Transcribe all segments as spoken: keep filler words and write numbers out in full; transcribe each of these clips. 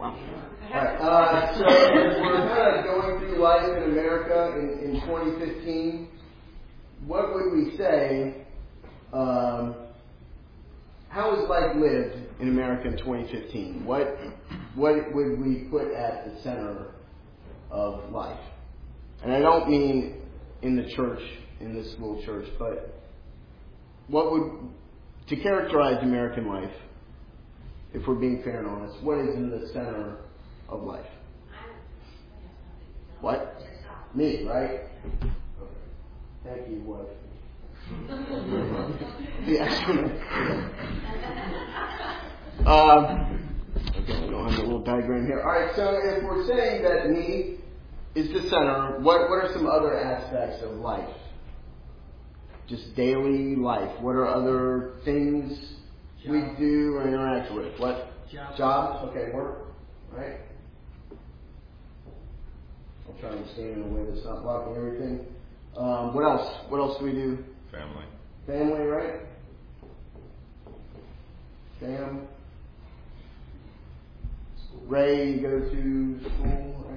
Right. Uh, so we're kind of going through life in America in, in twenty fifteen. What would we say? Um, how is life lived in America in twenty fifteen? What what would we put at the center of life? And I don't mean in the church, in this little church, but what would to characterize American life? If we're being fair and honest, what is in the center of life? What? Me, right? Okay. Thank you, wife. The excellent. um, okay, we don't have a little diagram here. All right, so if we're saying that me is the center, what, what are some other aspects of life? Just daily life. What are other things Job. we do or interact with? What? Job. Jobs? Okay, work. Right? I'll try and stand in a way that's not blocking everything. Um, what else? What else do we do? Family. Family, right? Fam. Ray, you go to school,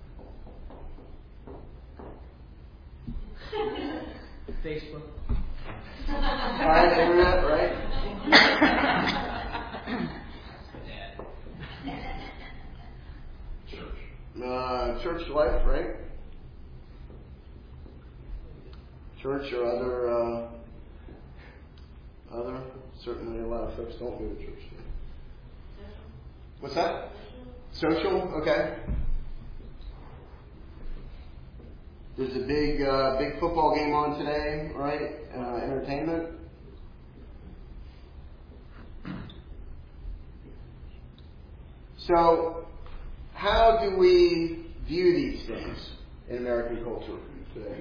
right? Facebook. Alright, internet, right? Church. Uh, church life, right? Church or other, uh, other. Certainly, a lot of folks don't go to church. What's that? Social. Okay. There's a big, uh, big football game on today, right? Uh, entertainment. So, how do we view these things in American culture today?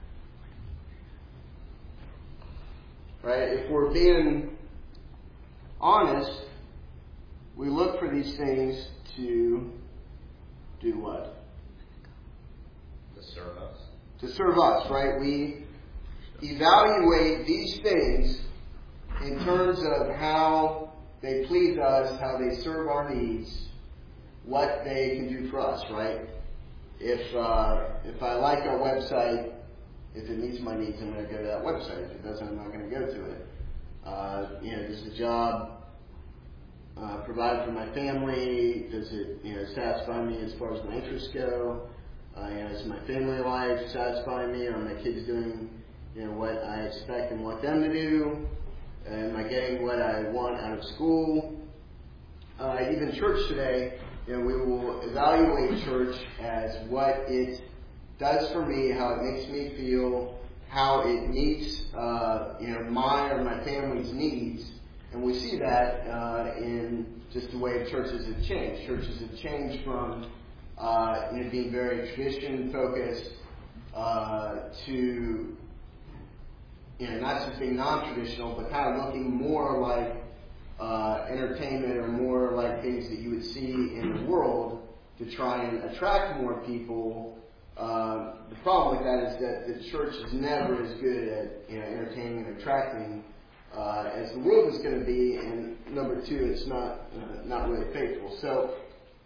Right? If we're being honest, we look for these things to do what? To serve us. To serve us, right? We evaluate these things in terms of how they please us, how they serve our needs, what they can do for us, right? If uh, if I like a website, if it meets my needs, I'm going to go to that website. If it doesn't, I'm not going to go to it. Uh, you know, does the job uh, provide for my family? Does it, you know, satisfy me as far as my interests go? Uh, you know, is my family life satisfying me? Are my kids doing, you know, what I expect and want them to do? Am I getting what I want out of school? Uh, even church today, you know, we will evaluate church as what it does for me, how it makes me feel, how it meets, uh, you know, my or my family's needs, and we see that uh, in just the way churches have changed. Churches have changed from uh, you know, being very tradition focused uh, to, you know, not just being non-traditional, but kind of looking more like uh, entertainment or more like things that you would see in the world to try and attract more people. Uh, the problem with that is that the church is never as good at, you know, entertaining and attracting uh, as the world is going to be, and number two, it's not uh, not really faithful. So,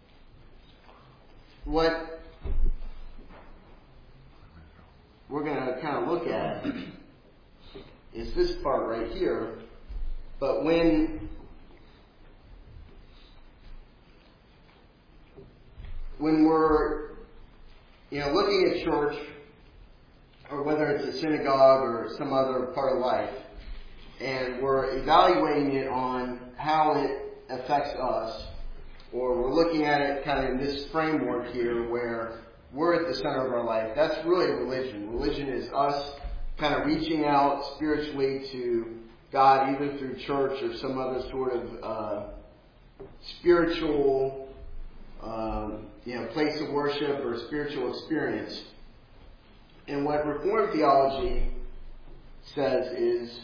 what we're going to kind of look at is this part right here. But when when we're You know, looking at church, or whether it's a synagogue or some other part of life, and we're evaluating it on how it affects us, or we're looking at it kind of in this framework here where we're at the center of our life, that's really religion. Religion is us kind of reaching out spiritually to God, either through church or some other sort of uh, spiritual Um, you know, place of worship or spiritual experience. And what Reformed theology says is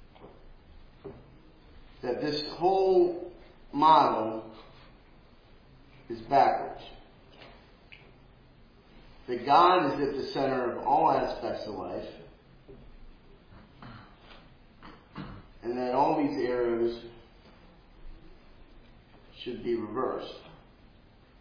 that this whole model is backwards. That God is at the center of all aspects of life, and that all these arrows should be reversed.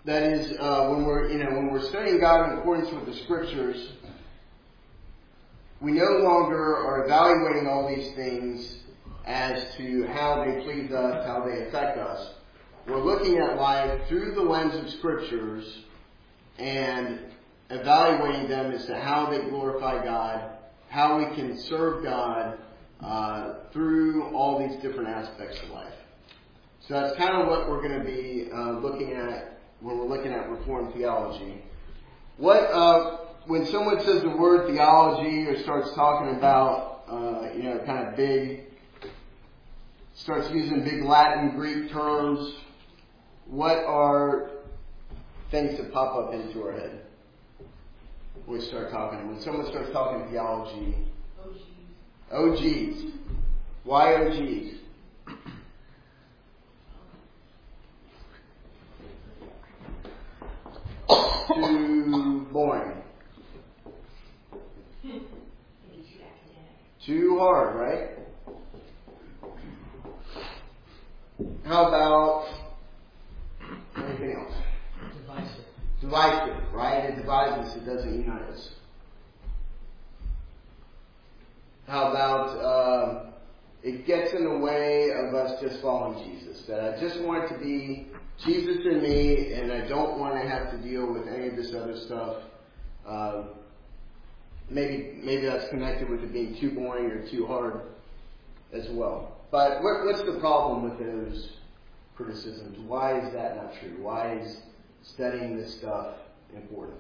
That is, uh, when we're you know when we're studying God in accordance with the Scriptures, we no longer are evaluating all these things as to how they please us, how they affect us. We're looking at life through the lens of Scriptures and evaluating them as to how they glorify God, how we can serve God uh, through all these different aspects of life. So that's kind of what we're going to be uh, looking at when we're looking at Reformed theology. What uh, when someone says the word theology or starts talking about uh, you know kind of big, starts using big Latin, Greek terms, what are things that pop up into our head when we start talking? When someone starts talking theology, O Gs. O Gs. Why O Gs? Too boring. Too hard, right? How about anything else? Divisive. Divisive, right? It divides us, it doesn't unite us. How about uh, it gets in the way of us just following Jesus? That I just want it to be Jesus and me, and I don't want to have to deal with any of this other stuff. Uh, maybe maybe that's connected with it being too boring or too hard as well. But what, what's the problem with those criticisms? Why is that not true? Why is studying this stuff important?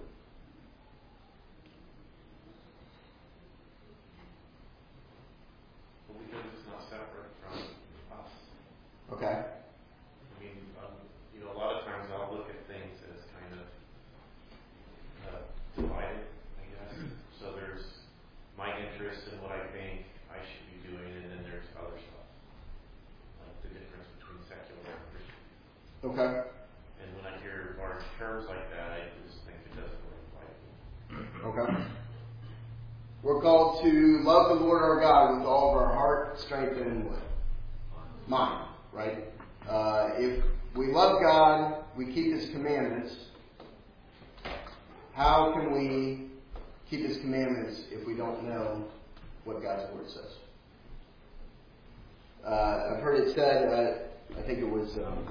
Well, because it's not separate from us. Okay. I mean, um, you know, a lot of times I'll look at things as kind of uh, divided, I guess. So there's my interest in what I think I should be doing, and then there's other stuff, like the difference between secular and Christian. Okay. And when I hear large terms like that, I just think it doesn't really apply to me. Okay. We're called to love the Lord our God with all of our heart, strength, and what? Mind, right? Uh, if we love God, we keep His commandments. How can we keep His commandments if we don't know what God's Word says? Uh, I've heard it said, uh, I think it was um,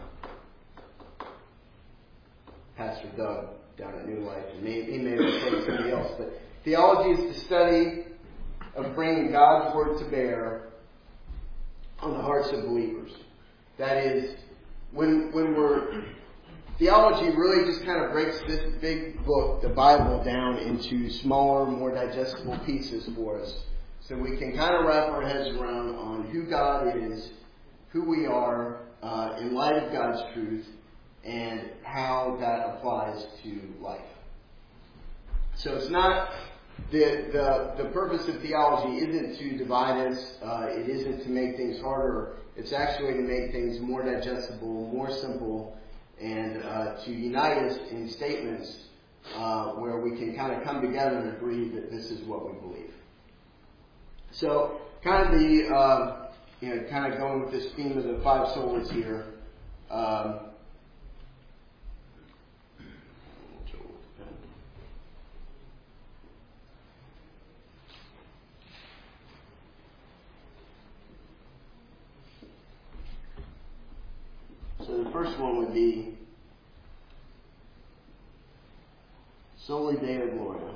Pastor Doug down at New Life, and may, he may have said somebody else, but theology is the study of bringing God's Word to bear on the hearts of believers. That is, when when we're theology really just kind of breaks this big book, the Bible, down into smaller, more digestible pieces for us, so we can kind of wrap our heads around on who God is, who we are uh, in light of God's truth, and how that applies to life. So it's not the the the purpose of theology isn't to divide us. Uh, it isn't to make things harder. It's actually to make things more digestible, more simple, and uh, to unite us in statements uh, where we can kind of come together and agree that this is what we believe. So, kind of the uh, you know, kind of going with this theme of the five solas here. Um, So the first one would be Soli Deo Gloria.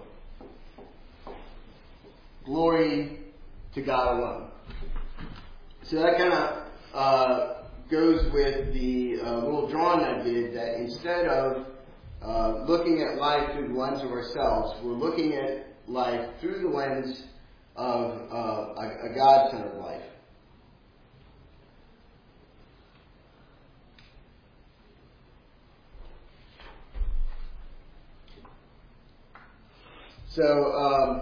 Glory to God alone. So that kind of uh, goes with the uh, little drawing I did, that instead of uh, looking at life through the lens of ourselves, we're looking at life through the lens of uh, a, a God-centered life. So, um,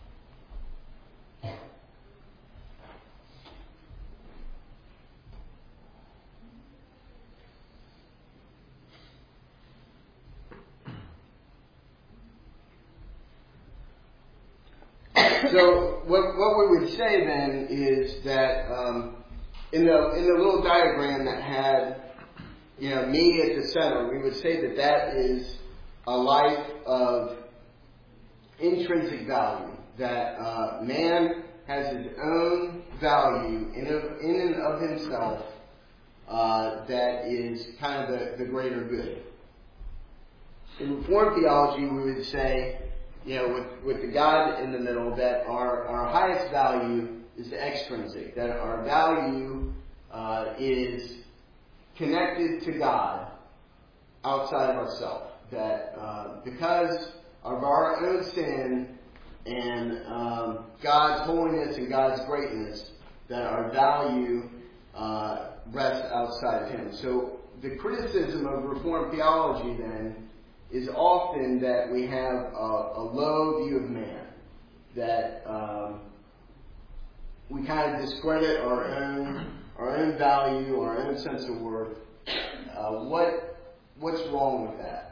so what, what we would say then is that um, in the in the little diagram that had you know, me at the center, we would say that that is a life of intrinsic value, that uh, man has his own value in, of, in and of himself uh, that is kind of the, the greater good. In Reformed theology, we would say, you know, with, with the God in the middle, that our, our highest value is the extrinsic, that our value uh, is connected to God outside of ourselves. That uh, because of our own sin and um, God's holiness and God's greatness, that our value uh, rests outside of Him. So the criticism of Reformed theology then is often that we have a, a low view of man, that um, we kind of discredit our own our own value, our own sense of worth. Uh, what what's wrong with that?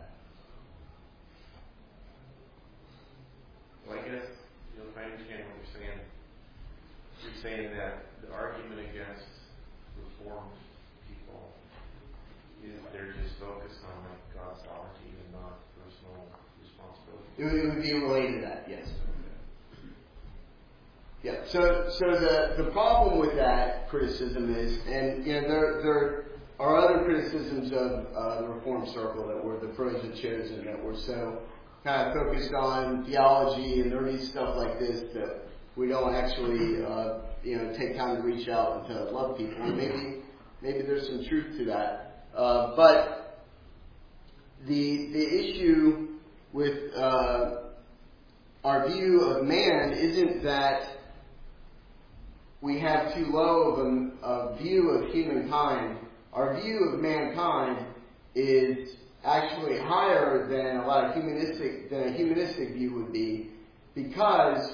Well, I guess, you know, if I understand what you're saying, you're saying that the argument against Reformed people is they're just focused on like God's sovereignty and not personal responsibility. It would, it would be related to that, yes. Yeah. So, so the the problem with that criticism is, and you know, there there are other criticisms of uh, the Reformed circle that were the pros and chosen, that were so kind of focused on theology and nerdy stuff like this that we don't actually, uh, you know, take time to reach out and to love people. And maybe, maybe there's some truth to that. Uh, but the the issue with uh, our view of man isn't that we have too low of a, a view of humankind. Our view of mankind is actually higher than a lot of humanistic than a humanistic view would be, because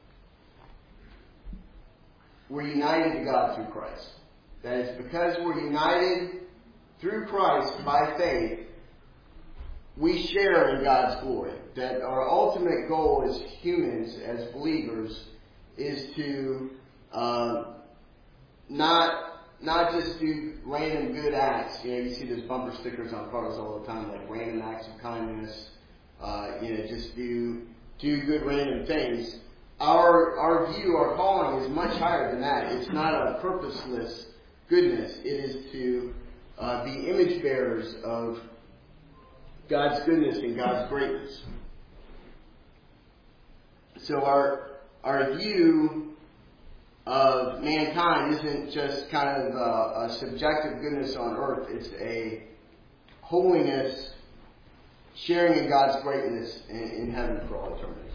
we're united to God through Christ. That is, because we're united through Christ by faith, we share in God's glory. That our ultimate goal as humans, as believers, is to um, not Not just do random good acts. You know, you see those bumper stickers on cars all the time, like random acts of kindness. Uh, you know, just do do good random things. Our our view, our calling is much higher than that. It's not a purposeless goodness. It is to uh, be image bearers of God's goodness and God's greatness. So our our view of mankind isn't just kind of a, a subjective goodness on earth. It's a holiness, sharing in God's greatness in, in heaven for all eternity.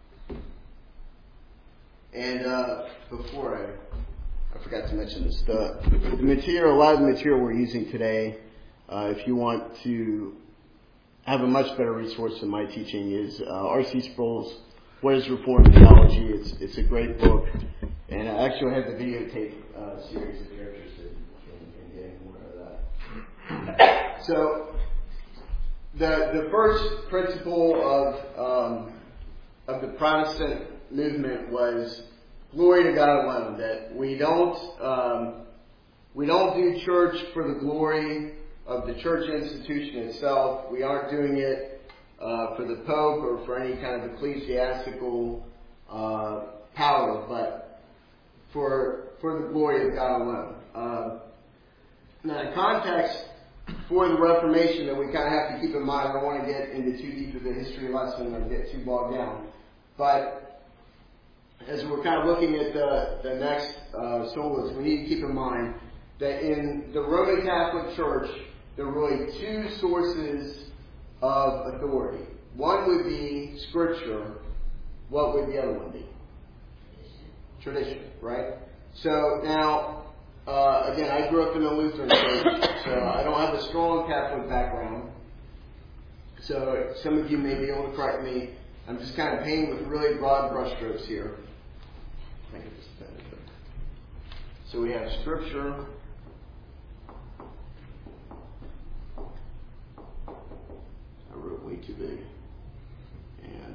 And uh, before I, I forgot to mention this, the, the material, a lot of the material we're using today, uh, if you want to have a much better resource than my teaching, is uh, R C Sproul's What is Reformed Theology? It's it's a great book. And I actually have the videotape uh, series if you're interested in, in getting more of that. So, the the first principle of um, of the Protestant movement was glory to God alone. That we don't um, we don't do church for the glory of the church institution itself. We aren't doing it uh, for the Pope or for any kind of ecclesiastical uh, power, but for for the glory of God alone. Uh, now, the context for the Reformation that we kind of have to keep in mind, I don't want to get into too deep of a history lesson or get too bogged down, but as we're kind of looking at the, the next uh, solas, we need to keep in mind that in the Roman Catholic Church, there are really two sources of authority. One would be Scripture. What would the other one be? Tradition, right? So now, uh, again, I grew up in a Lutheran church, so I don't have a strong Catholic background. So some of you may be able to correct me. I'm just kind of painting with really broad brushstrokes here. I think it's better. So we have Scripture. I wrote way too big. And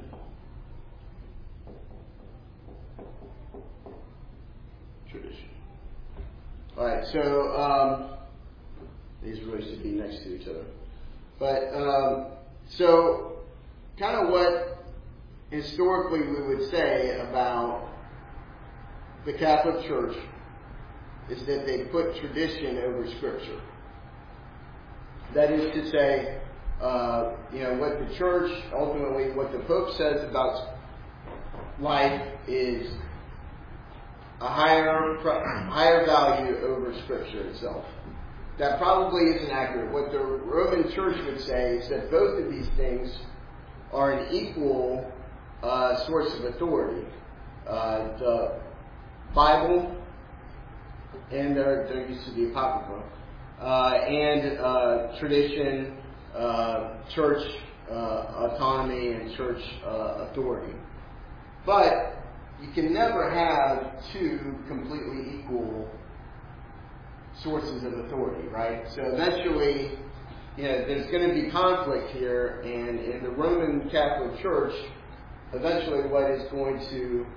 tradition. All right, so um, These really should be next to each other. But, um, so, kind of what historically we would say about the Catholic Church is that they put tradition over Scripture. That is to say, uh, you know, what the Church, ultimately what the Pope says about life is a higher higher value over Scripture itself. That probably isn't accurate. What the Roman Church would say is that both of these things are an equal uh, source of authority. Uh, the Bible, and there, there used to be Apocrypha, uh, and uh, tradition, uh, church uh, autonomy, and church uh, authority. But you can never have two completely equal sources of authority, right? So eventually, you know, there's going to be conflict here, and in the Roman Catholic Church, eventually what is going to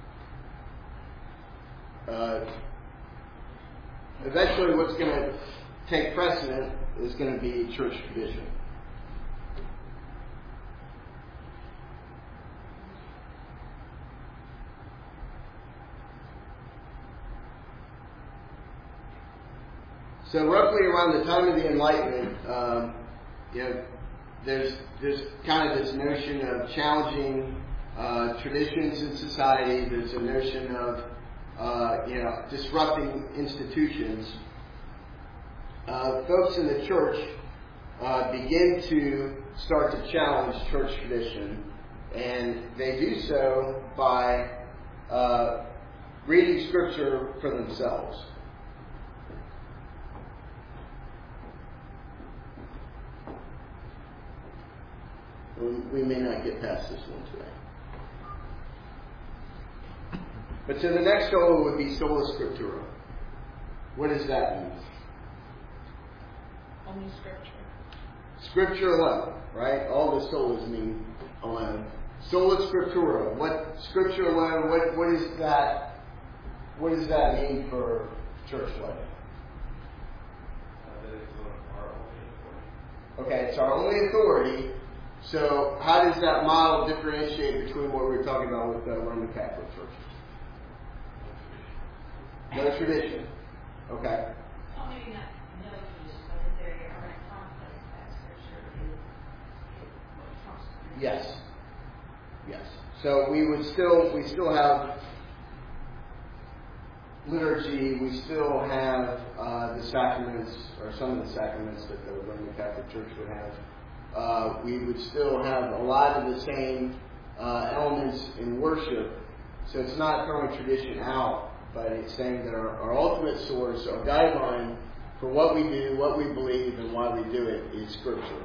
uh, eventually what's going to take precedent is going to be church tradition. So roughly around the time of the Enlightenment, um, you know, there's there's kind of this notion of challenging uh, traditions in society. There's a notion of uh, you know disrupting institutions. Uh, folks in the church uh, begin to start to challenge church tradition, and they do so by uh, reading Scripture for themselves. We may not get past this one today. But so the next sola would be sola scriptura. What does that mean? Only Scripture. Scripture alone, right? All the solas mean alone. Sola scriptura. What Scripture alone? What what is that? What does that mean for church life? Uh, that it's our only authority. Okay, it's our only authority. So how does that model differentiate between what we were talking about with the Roman Catholic Church? No tradition. Okay. Well, maybe not no tradition, but that there are in conflict that Scripture is what trumps. Yes. Yes. So we would still we still have liturgy. We still have uh, the sacraments, or some of the sacraments that the Roman Catholic Church would have. Uh, we would still have a lot of the same uh, elements in worship. So it's not throwing tradition out, but it's saying that our, our ultimate source, our guideline for what we do, what we believe, and why we do it is Scripture.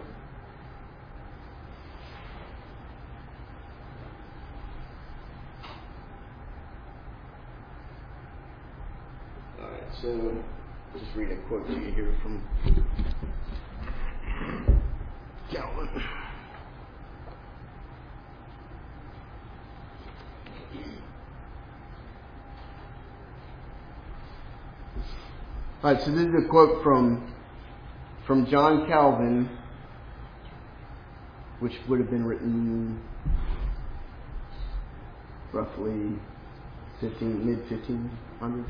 All right, so I'll just read a quote to you here from Calvin. All right, so this is a quote from from John Calvin, which would have been written roughly fifteen mid fifteen hundreds.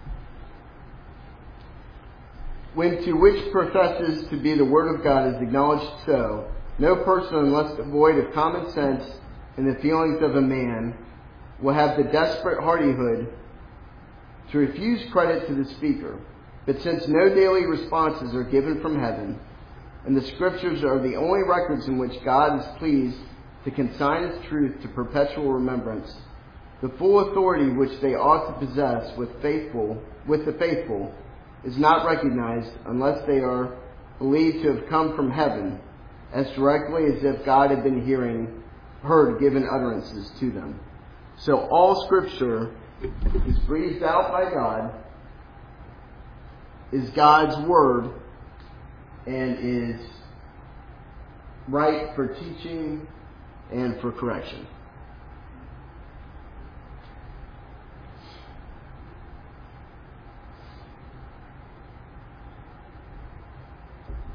When to which professes to be the Word of God is acknowledged so, no person, unless devoid of common sense and the feelings of a man, will have the desperate hardihood to refuse credit to the speaker. But since no daily responses are given from heaven, and the Scriptures are the only records in which God is pleased to consign His truth to perpetual remembrance, the full authority which they ought to possess with faithful, with the faithful, is not recognized unless they are believed to have come from heaven, as directly as if God had been hearing, heard given utterances to them. So all Scripture is breathed out by God, is God's Word, and is right for teaching and for correction.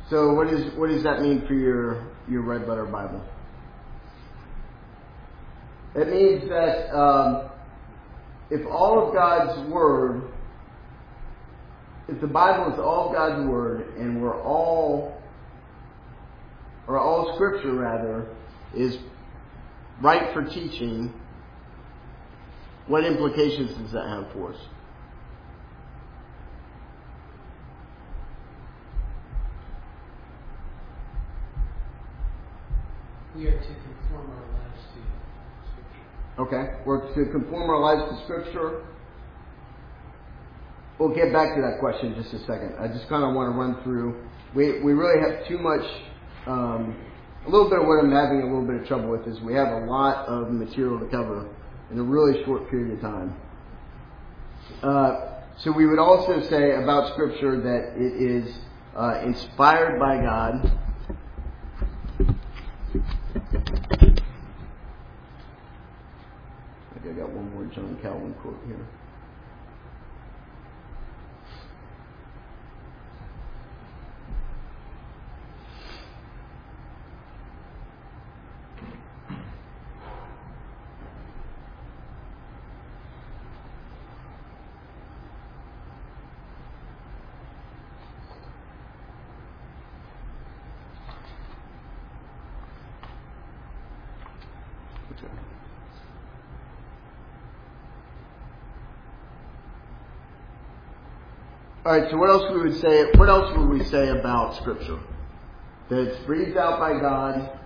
So what is what does that mean for your your red letter Bible? It means that um, if all of God's Word, if the Bible is all God's Word, and we're all, or all Scripture rather, is right for teaching, what implications does that have for us? We are to conform our lives to Scripture. Okay, we're to conform our lives to Scripture. We'll get back to that question in just a second. I just kind of want to run through. We we really have too much. Um, a little bit of what I'm having a little bit of trouble with is we have a lot of material to cover in a really short period of time. Uh, so we would also say about Scripture that it is uh, inspired by God. I think I got one more John Calvin quote here. All right. So what else we would say? What else would we say about Scripture? That it's breathed out by God.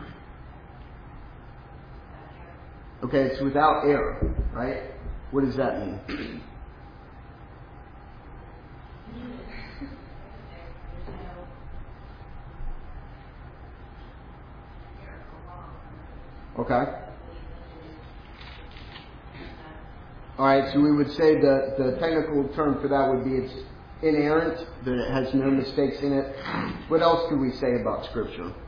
Okay, it's without error, right? What does that mean? Okay. All right, so we would say that the technical term for that would be it's inerrant, that it has no mistakes in it. What else could we say about Scripture? It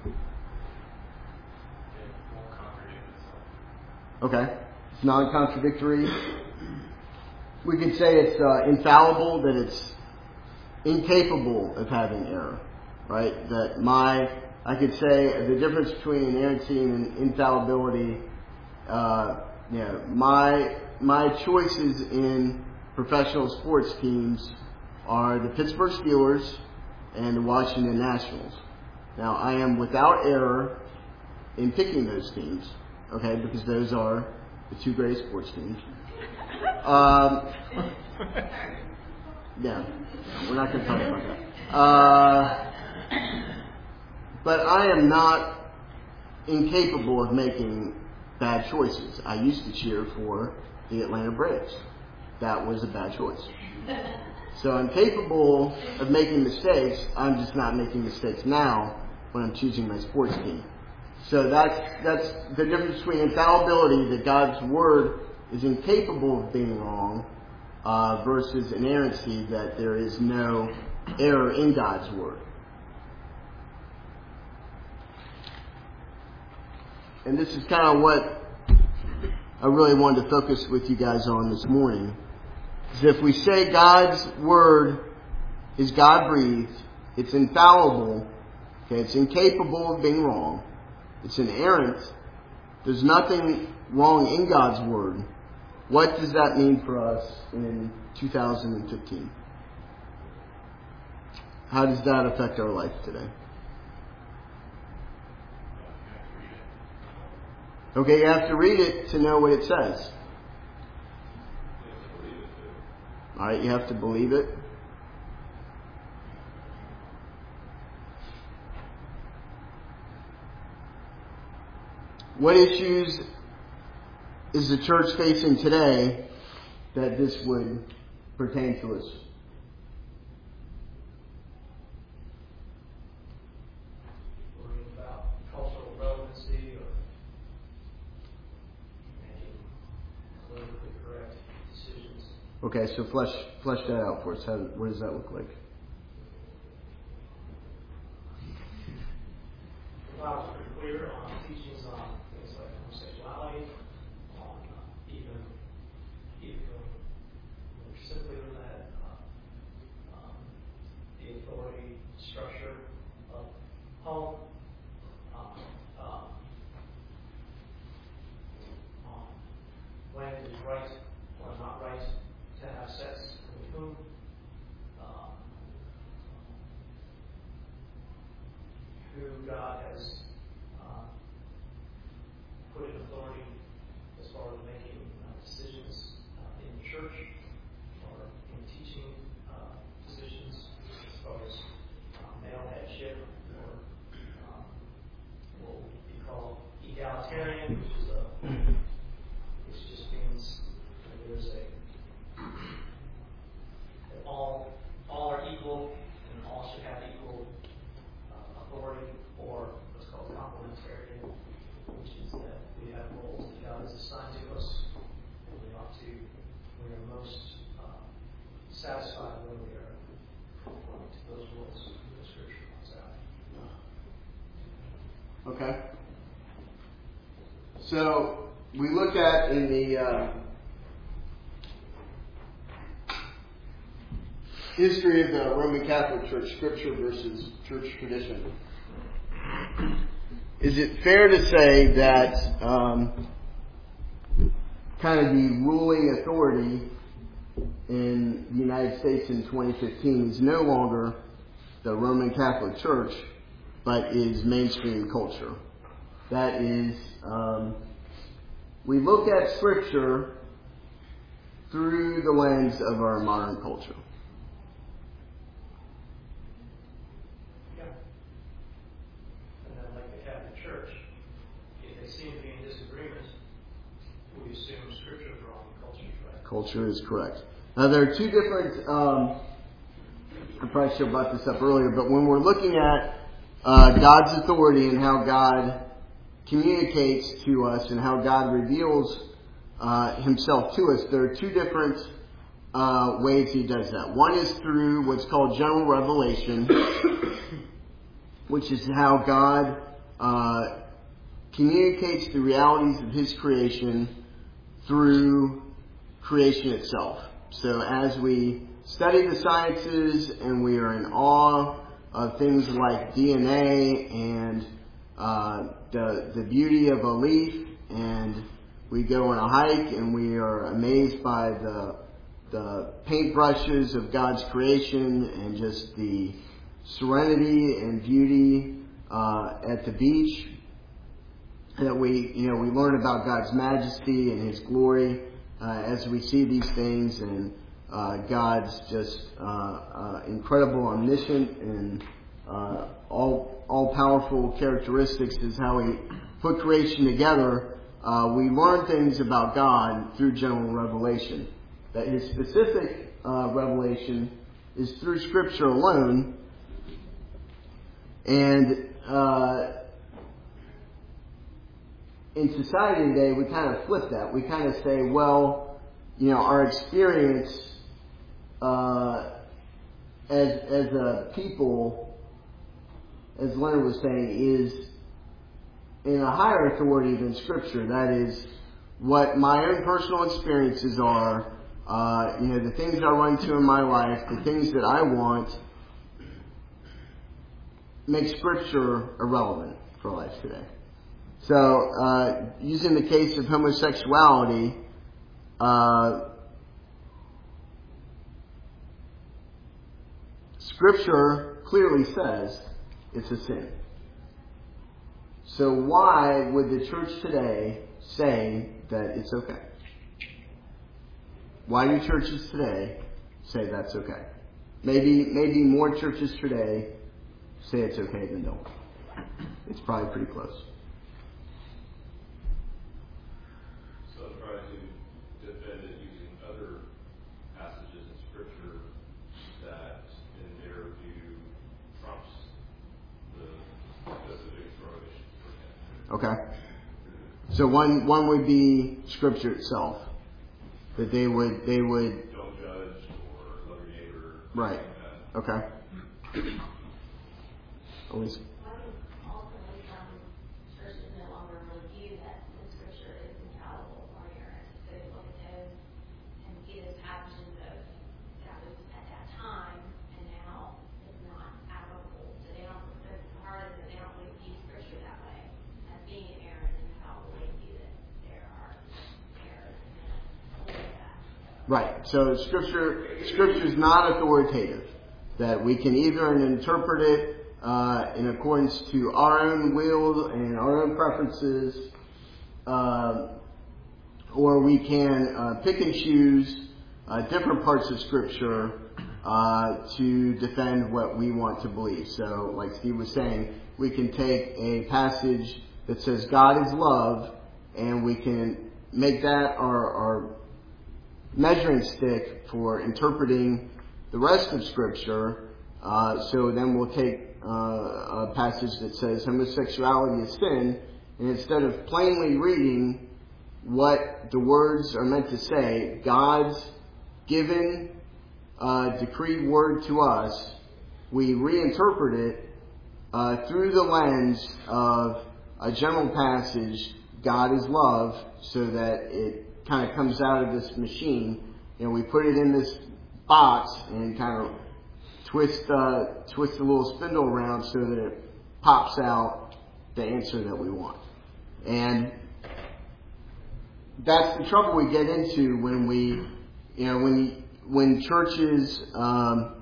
won't contradict itself. Okay, it's non-contradictory. We could say it's uh, infallible, that it's incapable of having error, right? That my, I could say the difference between inerrancy and infallibility, uh, you know, my, my choices in professional sports teams are the Pittsburgh Steelers and the Washington Nationals. Now, I am without error in picking those teams, okay, because those are the two greatest sports teams. Um, yeah, we're not going to talk about that. Uh, but I am not incapable of making bad choices. I used to cheer for the Atlanta Braves. That was a bad choice. So I'm capable of making mistakes. I'm just not making mistakes now when I'm choosing my sports team. So that's that's the difference between infallibility, that God's Word is incapable of being wrong, uh, versus inerrancy, that there is no error in God's Word. And this is kind of what I really wanted to focus with you guys on this morning. Is if we say God's Word is God-breathed, it's infallible, okay, it's incapable of being wrong, it's inerrant, there's nothing wrong in God's Word. What does that mean for us in two thousand fifteen? How does that affect our life today? Okay, you have to read it to know what it says. Alright, you have to believe it. What issues is the church facing today that this would pertain to us? Worrying about cultural relevancy or making politically correct decisions. Okay, so flesh flesh that out for us. How, what does that look like? The Bible's pretty clear on teachings on things like homosexuality, on uh, even even more simply than that, uh, um, the authority structure right or not right to have sex and with whom. Um, who God has uh, put in authority as far as making uh, decisions uh, in the church or in teaching uh, positions as far as uh, male headship or um, what would be called egalitarian, which is a which just means that there's a that all all are equal and all should have equal uh, authority, or what's called complementarian, which is that we have roles that God has assigned to us, and we ought to we are most uh, satisfied when we are conforming to those roles that the Scripture points out. Okay. So we look at in the uh, history of the Roman Catholic Church, Scripture versus church tradition. Is it fair to say that um, kind of the ruling authority in the United States in twenty fifteen is no longer the Roman Catholic Church, but is mainstream culture? That is, um, we look at Scripture through the lens of our modern culture. Yeah. And then, like the Catholic Church, if they seem to be in disagreement, we assume Scripture is wrong and culture is right. Culture is correct. Now, there are two different, um, I probably should have brought this up earlier, but when we're looking at uh, God's authority and how God communicates to us and how God reveals uh, Himself to us, there are two different uh, ways He does that. One is through what's called general revelation, which is how God uh, communicates the realities of His creation through creation itself. So as we study the sciences and we are in awe of things like D N A and uh, the the beauty of a leaf, and we go on a hike and we are amazed by the the paintbrushes of God's creation and just the serenity and beauty uh, at the beach, that we you know we learn about God's majesty and His glory uh, as we see these things, and uh, God's just uh, uh, incredible, omniscient, and uh, all all powerful characteristics is how He put creation together. Uh, we learn things about God through general revelation. That His specific uh, revelation is through Scripture alone, and uh, in society today, we kind of flip that. We kind of say, well, you know, our experience uh, as as a people, as Leonard was saying, is in a higher authority than Scripture. That is, what my own personal experiences are, uh, you know, the things I run into in my life, the things that I want, make Scripture irrelevant for life today. So, uh, using the case of homosexuality, uh, Scripture clearly says it's a sin. So why would the church today say that it's okay? Why do churches today say that's okay? Maybe maybe more churches today say it's okay than don't. It's probably pretty close. So try to defend it using other passages in Scripture that, in their view, trumps the specific prohibition for him. Okay. So one one would be Scripture itself. That they would they would Don't judge or love your neighbor. Right. Like that. Okay. Elise. I think ultimately some churches no longer really view that the Scripture is infallible or inerrant. So they look at those and see those passages of that was at that time, and now it's not applicable. So they don't. The part is that they don't really view Scripture that way as being inerrant and infallible. They view that there are errors in it. Right. So Scripture, Scripture is not authoritative. That we can either interpret it uh, in accordance to our own will and our own preferences, uh, or we can uh, pick and choose uh, different parts of Scripture uh, to defend what we want to believe. So, like Steve was saying, we can take a passage that says God is love, and we can make that our, our measuring stick for interpreting the rest of Scripture. Uh, so then we'll take uh, a passage that says homosexuality is sin, and instead of plainly reading what the words are meant to say, God's given uh, decreed word to us, we reinterpret it uh, through the lens of a general passage, God is love, so that it kind of comes out of this machine, and we put it in this box and kind of twist uh, twist a little spindle around so that it pops out the answer that we want. And that's the trouble we get into when we, you know, when when churches um,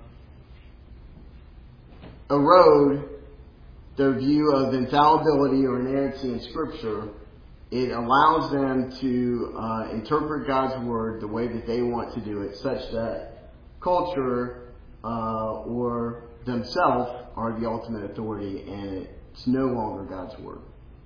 erode their view of infallibility or inerrancy in Scripture. It allows them to uh, interpret God's Word the way that they want to do it, such that culture uh, or themselves are the ultimate authority, and it's no longer God's Word.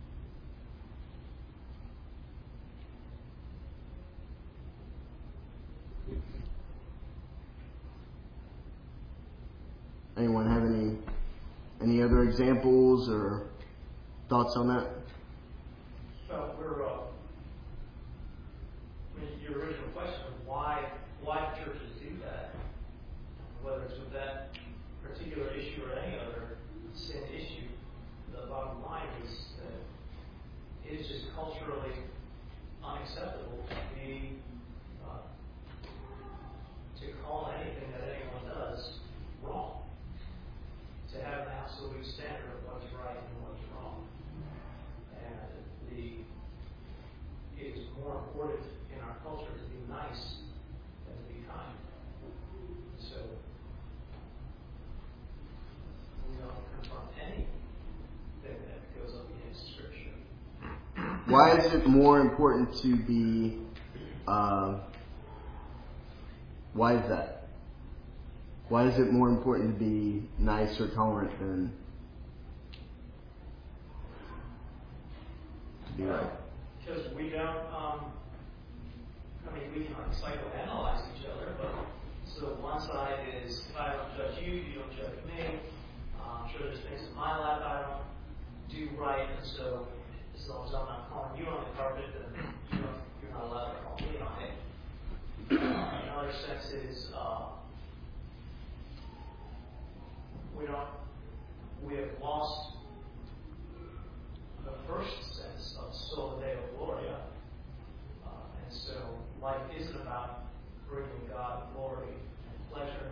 Anyone have any any other examples or thoughts on that? Well, we're, uh, I mean, your original question was why, why churches do that, whether it's with that particular issue or any other sin issue, the bottom line is that it is just culturally unacceptable to be, uh, to call anything that anyone does wrong, to have an absolute standard of what's right and what's wrong. And the it is more important in our culture to be nice than to be kind. So we don't confront anything that goes up against Scripture. Why is it more important to be? Uh, why is that? Why is it more important to be nice or tolerant than to be right? Because we don't, um, I mean, we can like psychoanalyze each other, but so one side is, if I don't judge you, you don't judge me. Uh, I'm sure there's things in my life I don't do right, and so as long as I'm not calling you on the carpet, then you don't, you're not allowed to call me on it. Uh, another sense is, uh, we don't, we have lost the first sense of sola deo gloria, uh, and so life isn't about bringing God glory and pleasure.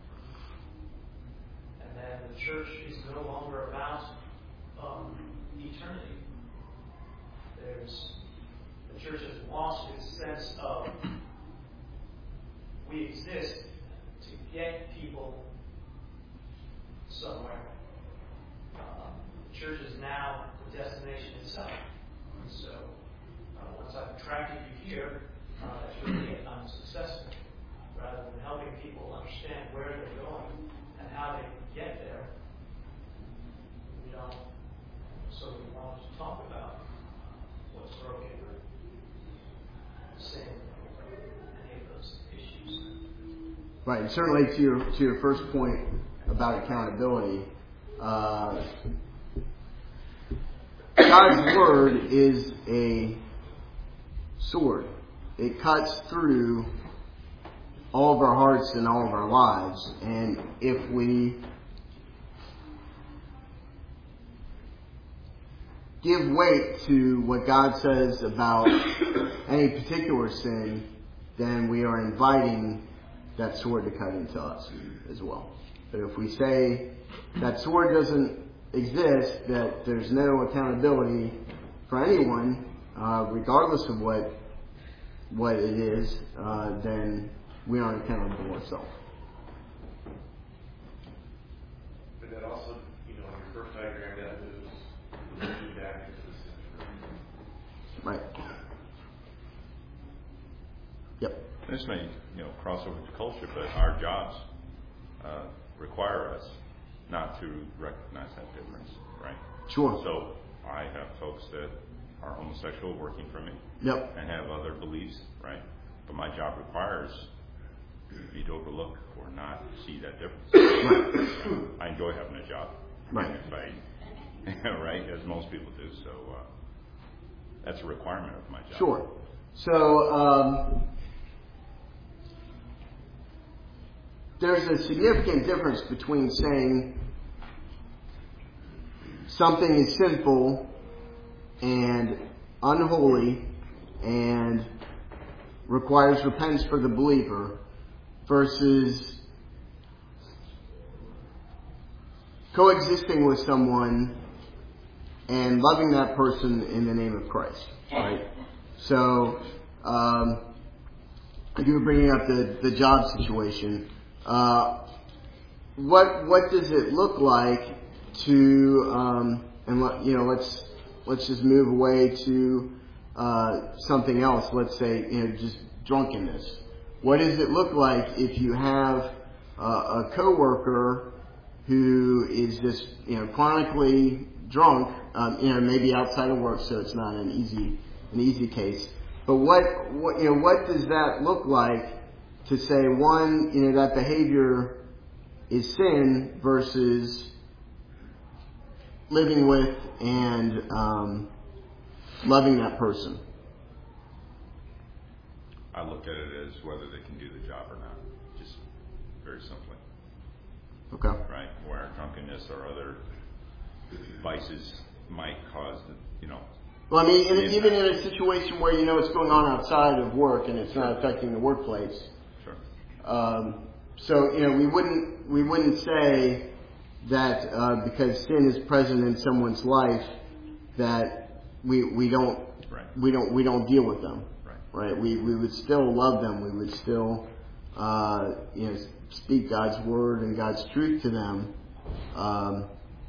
And then the church is no longer about um, eternity. There's the church has lost its sense of we exist to get people somewhere. Uh, the church is now the destination itself. And so, uh, once I've attracted you here, uh, that's really it. I'm successful. Rather than helping people understand where they're going and how they get there, we don't. So we want to talk about what's broken or sin or any of those issues. Right, and certainly to your to your first point about accountability, uh, God's Word is a sword. It cuts through all of our hearts and all of our lives. And if we give weight to what God says about any particular sin, then we are inviting that sword to cut into us as well. But if we say that sword doesn't exist, that there's no accountability for anyone, uh, regardless of what what it is, uh, then we aren't accountable ourselves. But that also, you know, in your first diagram, that moves moves back into the center. Right. Yep. This may, you know, cross over to culture, but our jobs uh, require us not to recognize that difference, right? Sure. So I have folks that are homosexual working for me. Yep. And have other beliefs, right? But my job requires me to overlook or not see that difference. Right. I enjoy having a job. Right. If I, right, as most people do. So uh, that's a requirement of my job. Sure. So um, there's a significant difference between saying something is sinful and unholy and requires repentance for the believer versus coexisting with someone and loving that person in the name of Christ. Right? So, um, you were bringing up the, the job situation. Uh, what what does it look like to um, and let, you know let's let's just move away to uh, something else. Let's say you know just drunkenness. What does it look like if you have uh, a coworker who is just you know chronically drunk? Um, you know maybe outside of work, so it's not an easy an easy case. But what what you know what does that look like to say one you know that behavior is sin versus living with and um, loving that person? I look at it as whether they can do the job or not, just very simply. Okay. Right? Where drunkenness or other vices might cause, the, you know. Well, I mean, in, even in a situation where you know it's going on outside of work and it's not affecting the workplace. Sure. Um, so you know, we wouldn't we wouldn't say that uh, because sin is present in someone's life that we we don't right. we don't we don't deal with them. Right. Right. We we would still love them. We would still uh, you know speak God's word and God's truth to them. Um,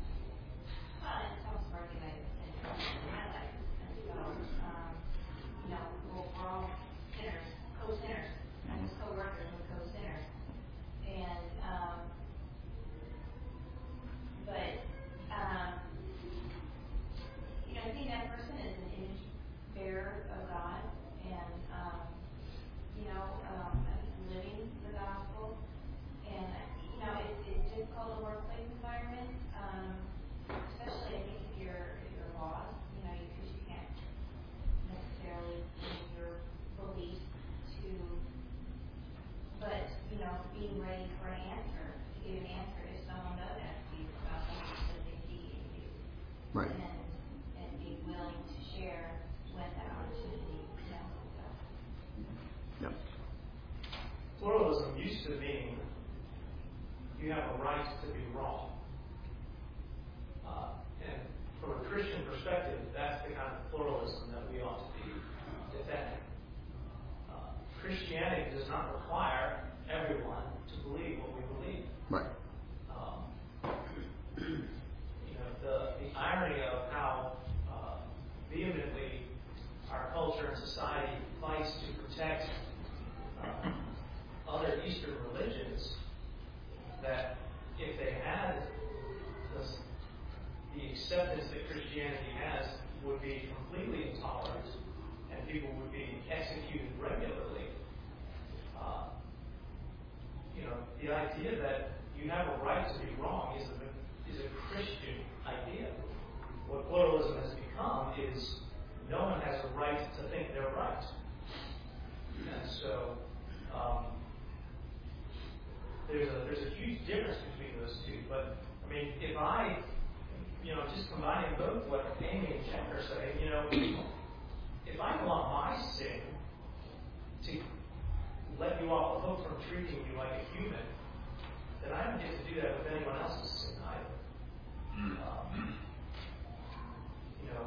Right. And, and be willing to share when that opportunity presents itself. Yep. Pluralism used to mean you have a right to be wrong. Uh, and from a Christian perspective, that's the kind of pluralism that we ought to be defending. Uh, Christianity does not require everyone to believe what we believe. Right. Um, you know, the, the irony of how uh, vehemently our culture and society fights to protect uh, other Eastern religions, that if they had this, the acceptance that Christianity has, would be completely intolerant and people would be executed regularly. Uh, you know, the idea that you have a right to be wrong is a, is a Christian idea. What pluralism has become is no one has a right to think they're right. And so um, there's a there's a huge difference between those two. But I mean, if I, you know, just combining both what Amy and Jack are saying, you know, if I want my sin to let you off the hook from treating you like a human, then I don't get to do that with anyone else's sin either. Um, you know,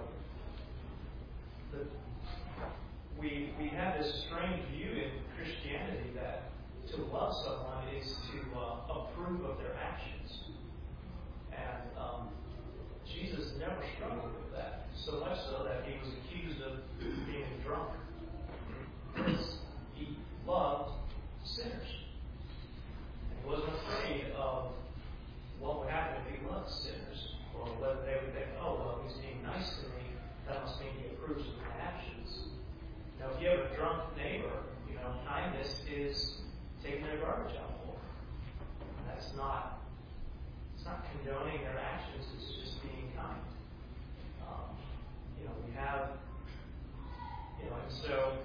the, we we have this strange view in Christianity that to love someone is to uh, approve of their actions. And um, Jesus never struggled with that, so much so that he was accused of being drunk. Because he loved sinners. And he wasn't afraid of what would happen if he loved sinners, or whether they would think, oh, well, he's being nice to me, that must mean he approves of my actions. Now, if you have a drunk neighbor, you know, kindness is taking their garbage out for them. That's not, it's not condoning their actions, it's just being kind. Um, you know, we have, you know, and so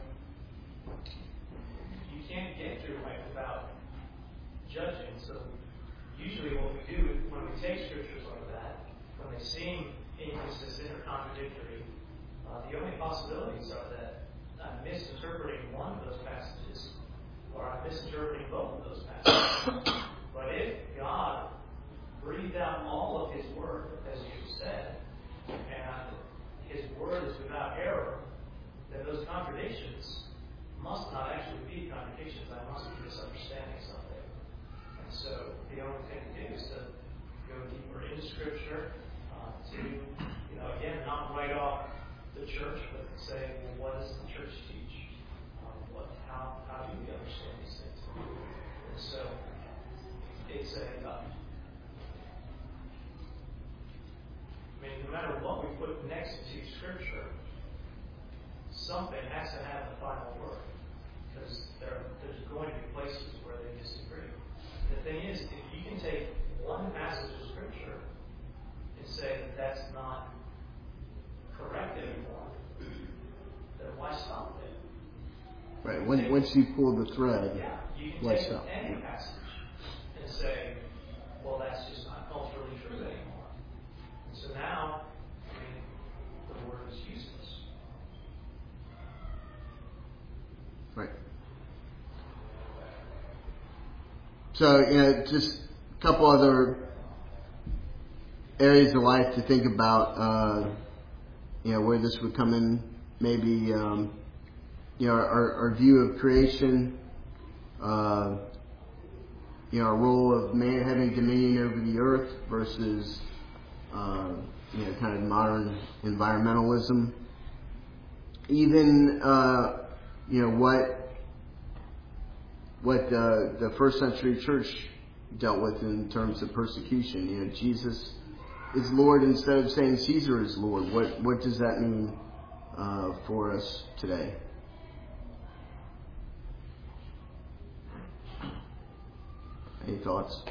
you can't get through life without judging. So usually what we do when we take scriptures like that, when they seem inconsistent or contradictory, uh, the only possibilities are that I'm misinterpreting one of those passages, or I'm misinterpreting both of those passages. But if God breathed out all of His Word, as you said, and His Word is without error, then those contradictions must not actually be contradictions. I must be misunderstanding something. And so the only thing to do is to go deeper into Scripture, uh, to, you know, again, not write off the church, but say, well, what does the church teach? Um, what, how, how do we understand these things? And so it's a, uh, I mean, no matter what we put next to Scripture, something has to have the final word, because there, there's going to be places where they disagree. And the thing is, if you can take one passage of Scripture and say that that's not correct anymore, then why stop it? Right. When, take, once you pull the thread, yeah, you can why take stop? any Yeah. passage and say, well, that's just not culturally true anymore. And so now, I mean, the word is useless. Right. So, you know, just a couple other areas of life to think about, uh, you know, where this would come in, maybe, um, you know, our, our view of creation, uh, you know, our role of man having dominion over the earth versus, uh, you know, kind of modern environmentalism. Even, uh, you know, what, what uh, the first century church dealt with in terms of persecution. You know, Jesus is Lord instead of saying Caesar is Lord. What what does that mean uh, for us today? Any thoughts?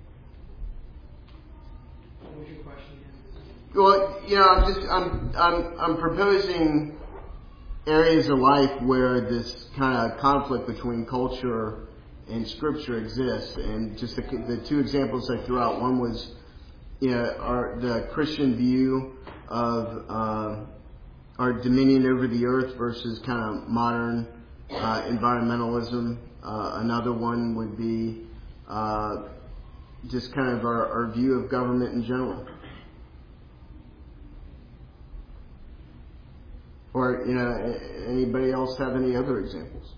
What was your question? Well, you know, I'm just I'm I'm I'm proposing areas of life where this kind of conflict between culture and Scripture exists, and just the, the two examples I threw out. One was, you know, our the Christian view of uh, our dominion over the earth versus kind of modern uh, environmentalism. Uh, another one would be uh, just kind of our, our view of government in general. Or, you know, anybody else have any other examples?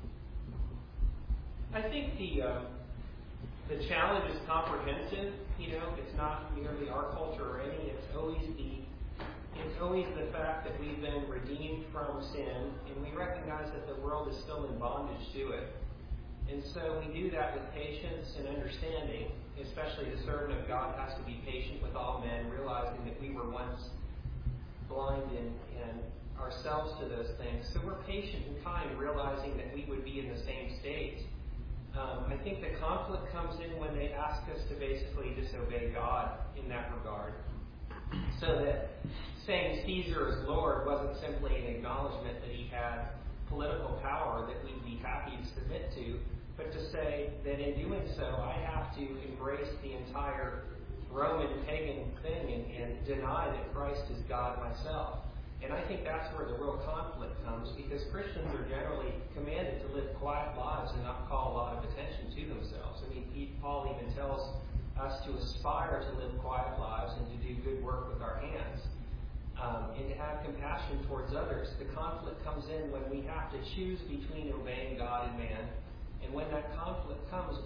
I think the uh, the challenge is comprehensive. You know, it's not merely our culture or any. It's always the it's always the fact that we've been redeemed from sin, and we recognize that the world is still in bondage to it. And so we do that with patience and understanding. Especially the servant of God has to be patient with all men, realizing that we were once blind and, and ourselves to those things. So we're patient and kind, realizing that we would be in the same state. Um, I think the conflict comes in when they ask us to basically disobey God in that regard. So that saying Caesar is Lord wasn't simply an acknowledgement that he had political power that we'd be happy to submit to, but to say that in doing so, I have to embrace the entire Roman pagan thing and, and deny that Christ is God myself. And I think that's where the real conflict comes, because Christians are generally commanded to live quiet lives and not call a lot of attention to themselves. I mean, Paul even tells us to aspire to live quiet lives and to do good work with our hands, um, and to have compassion towards others. The conflict comes in when we have to choose between obeying God and man. And when that conflict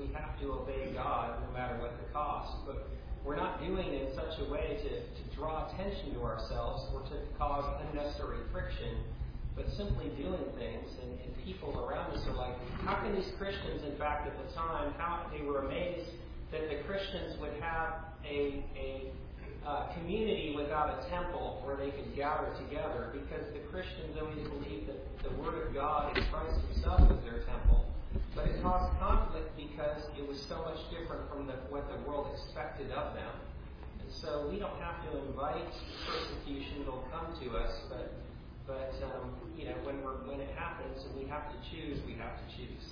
we have to obey God no matter what the cost. But we're not doing it in such a way to, to draw attention to ourselves or to cause unnecessary friction, but simply doing things. And, and people around us are like, how can these Christians, in fact, at the time, how they were amazed that the Christians would have a, a uh, community without a temple where they could gather together, because the Christians always believed that the Word of God and Christ Himself was their temple. But it caused conflict because it was so much different from the, what the world expected of them. And so we don't have to invite persecution; it'll come to us. But, but um, you know, when we're, when it happens and we have to choose, we have to choose.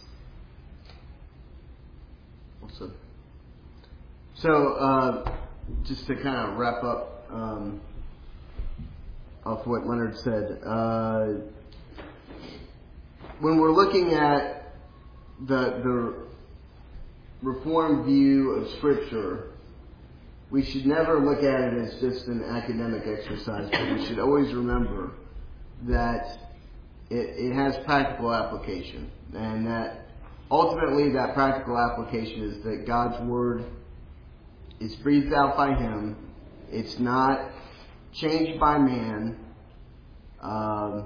Awesome. So, uh, just to kind of wrap up um, off what Leonard said, uh, when we're looking at the the Reformed view of Scripture, we should never look at it as just an academic exercise, but we should always remember that it, it has practical application, and that ultimately that practical application is that God's Word is breathed out by Him. It's not changed by man. Um,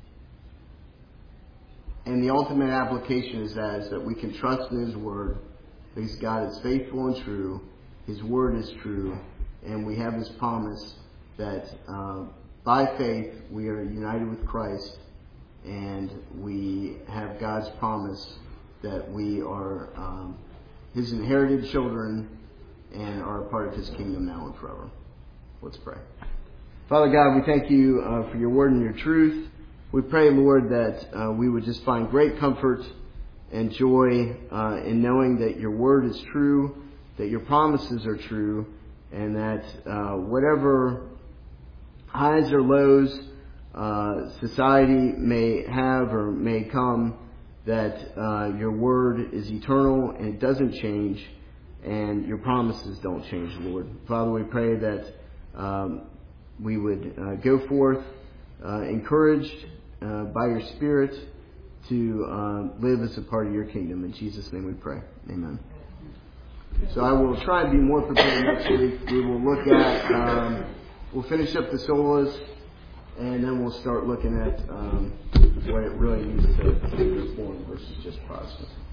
and the ultimate application is that, is that we can trust in His Word, because God is faithful and true. His Word is true. And we have this promise that uh, by faith we are united with Christ, and we have God's promise that we are um, His inherited children and are a part of His kingdom now and forever. Let's pray. Father God, we thank You uh, for Your Word and Your truth. We pray, Lord, that uh, we would just find great comfort and joy uh, in knowing that Your Word is true, that Your promises are true, and that uh, whatever highs or lows uh, society may have or may come, that uh, Your Word is eternal and it doesn't change, and Your promises don't change, Lord. Father, we pray that um, we would uh, go forth uh, encouraged uh, by Your Spirit to uh, live as a part of Your kingdom. In Jesus' name we pray. Amen. So I will try and be more prepared next week. We will look at, um, we'll finish up the solas, and then we'll start looking at um, what it really means to be Reformed versus just Protestant.